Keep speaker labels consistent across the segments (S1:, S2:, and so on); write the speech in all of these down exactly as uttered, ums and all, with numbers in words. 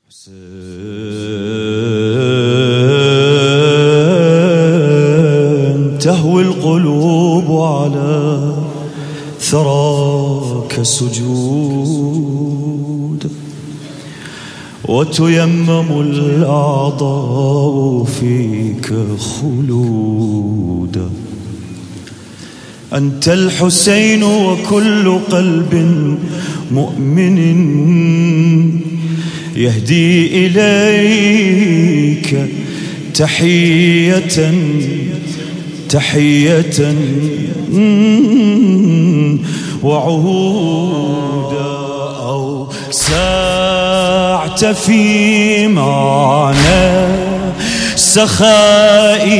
S1: حسين تهوي القلوب على ثراك سجود، وتيمم الأعضاء فيك خلود. أنت الحسين وكل قلب مؤمن يهدي إليك تحية تحية وعهودا. أو سعت في معنى سخاء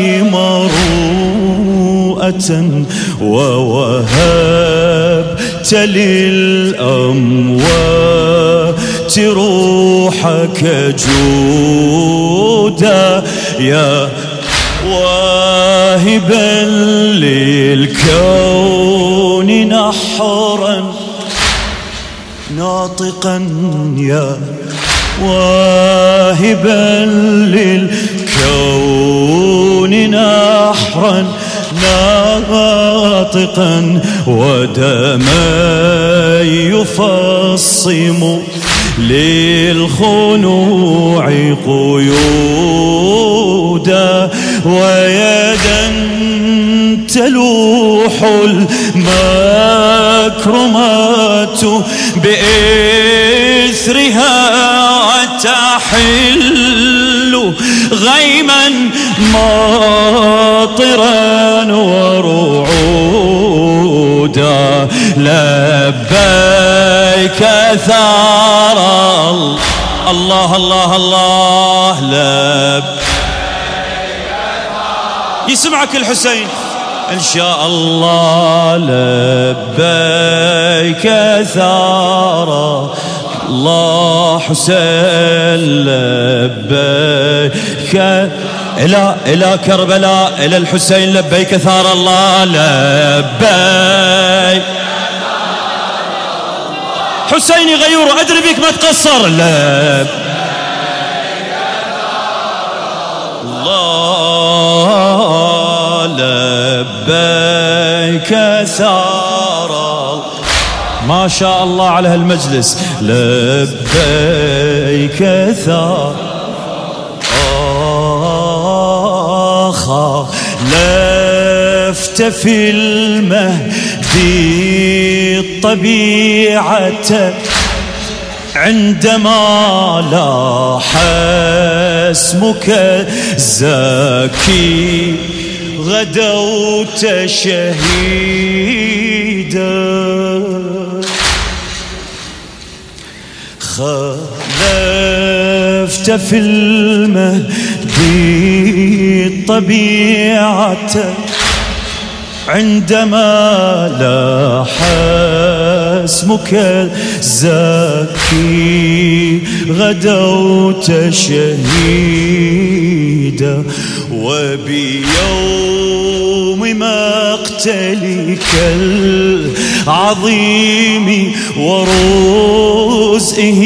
S1: مروءة، ووهبت للأموات روحك جودا. يا واهبا للكون نحرا ناطقا، يا واهبا للكون نحرا ناطقا، ودما يفصم للخنوع قيودا، ويدا تلوح المكرمات بإثرها تحل غيما ماطرا ورعودا. لبيك ثار الله الله الله لبيك. يسمعك الحسين إن شاء الله. لبيك ثار الله حسين، لبيك إلى إلى كربلاء إلى الحسين، لبيك ثار الله. لبيك حسيني غيور أدري بك ما تقصر. لبيك الله لبيك ثار. ما شاء الله على هالمجلس. لبيك ثار. آخ لفت في المهدي الطبيعة عندما لاح اسمك الزاكي، غدوت شهيدا. خلفت في المهدي الطبيعة عندما لاح اسمك الزاكي، غدوت شهيدا. وبيوم مقتلك العظيم ورزئه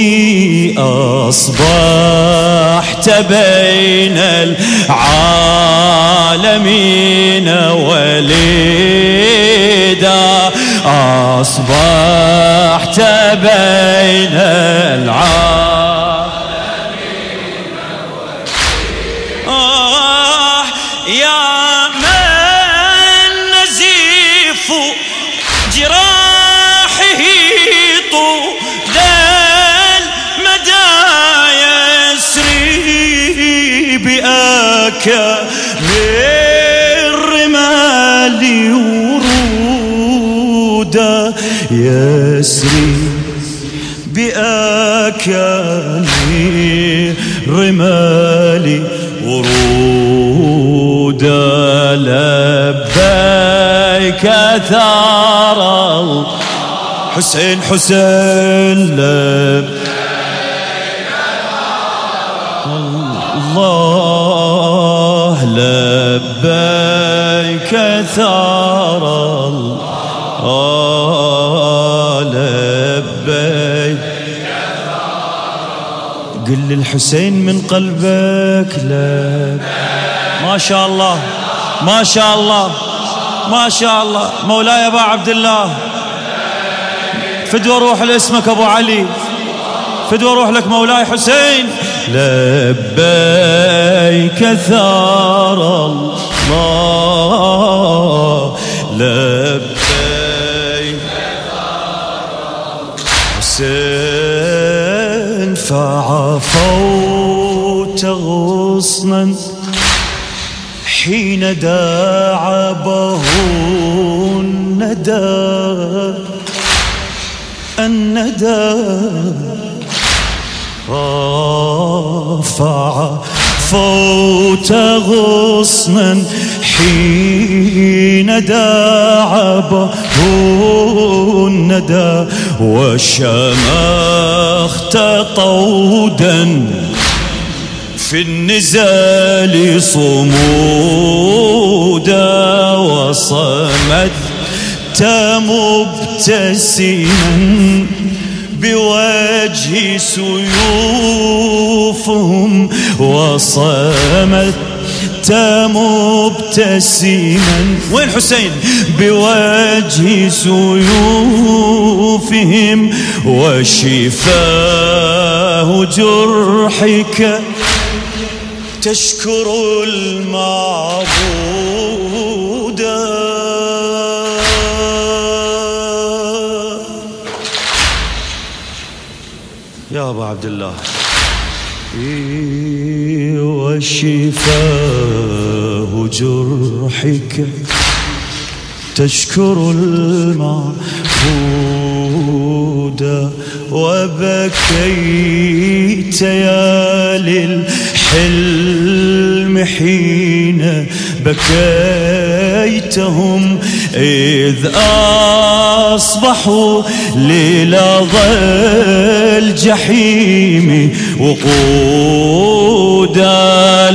S1: أصبحت بين العالمين وليدا. أصبحت بين العالمين وليدا. آه يا من نزيف جراحه طول المدى يسري بأك بالرمال ورودا، يسري بأكان الرمال ورودا. لبيك ثار حسين حسين لبيك الله. لبيك ثار الله. لبيك قل للحسين من قلبك لا. ما شاء الله ما شاء الله ما شاء الله. مولاي أبا عبد الله فدوى روح لاسمك أبو علي، فدوى روح لك مولاي حسين. لبيك ثار الله لبيك حسين فعفوت غصنا حين داعبه الندى الندى رافع فوت غصنا حين داعبه الندى وشمخت طودا في النزال صمودا وصمت مبتسما بوجه سيوفهم وصمت مبتسما. وين حسين؟ بوجه سيوفهم وشفاه جرحك تشكر المعبود. يا أبا عبد الله وشفاه جرحك تشكر المعبود وبكيت يا للحلم حين بكيتهم إذ أصبحوا للظى الجحيم وقودا.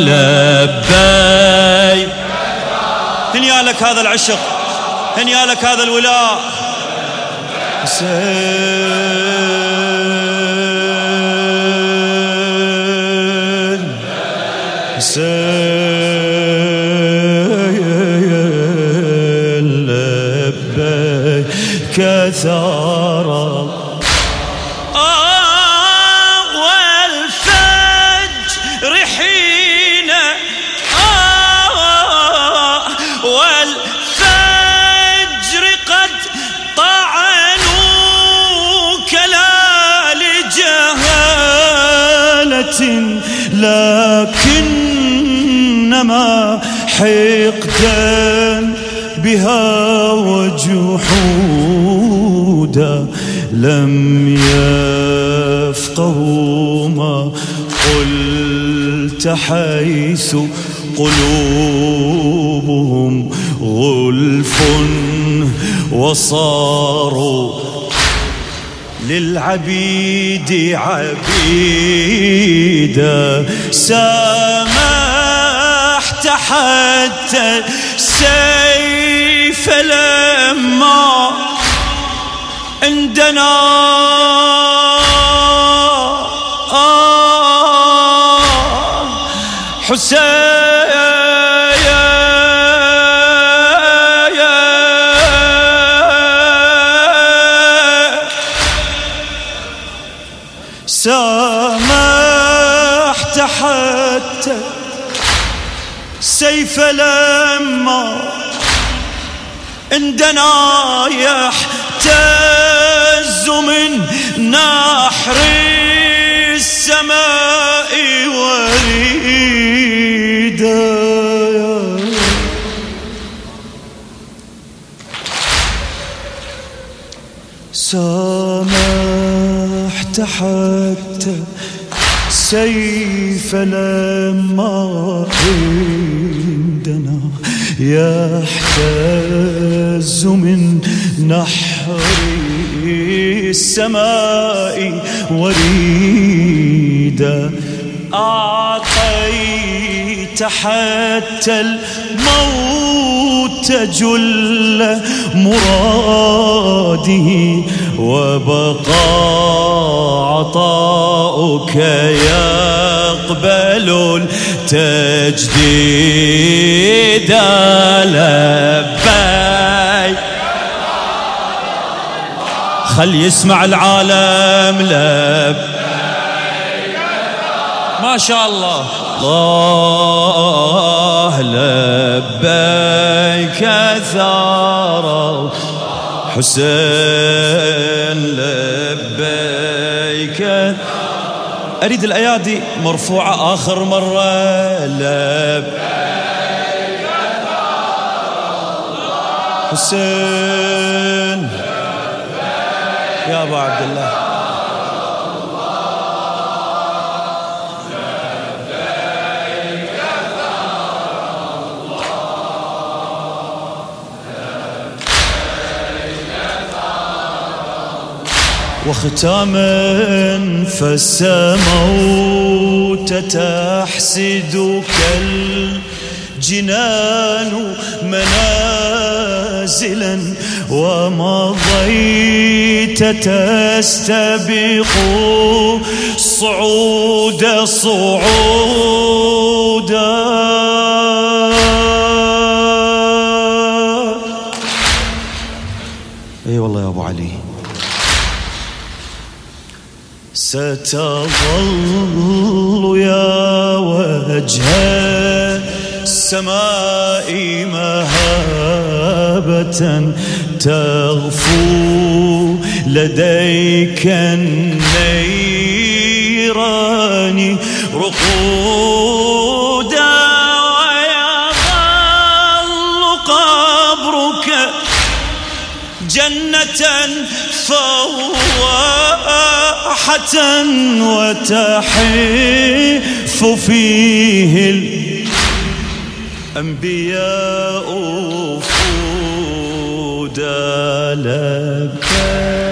S1: لبيك هنيا لك هذا العشق، هنيا لك هذا الولاء حسين حسين لبيك ثار والفجر حين والفجر قد طعنوك لا لجهالة لكنما حقدا بها وجحودا. لم يفقهوا ما قلت حيث قلوبهم غلف وصاروا للعبيد عبيدا. سامحت حتى السيف لما عندنا حسين سامحت حتى سيف لما عندنا يحتز من نحر السماء وريدا. سامحت حتى سيف لما عندنا يحتز من نحر السماء وريدا. أعطيت حتى الموت جل مراده وبقى عطاؤك يقبل التجديد. لبيك خل يسمع العالم. لبيك ما شاء الله الله لبيك ثار حسين لبيك. أريد الأيادي مرفوعة آخر مرة. لبيك حسين يا أبا عبد الله. وختاما فالسموت تحسدك الجنان منازلا ومضيت تستبق صعود صعودا. اي والله يا ابو علي. ستظل يا وجه السماء مهابة تغفو لديك النيران رقودا. ويظل قبرك جنة فواحة وتحف فيه الأنبياء فودا. لبيك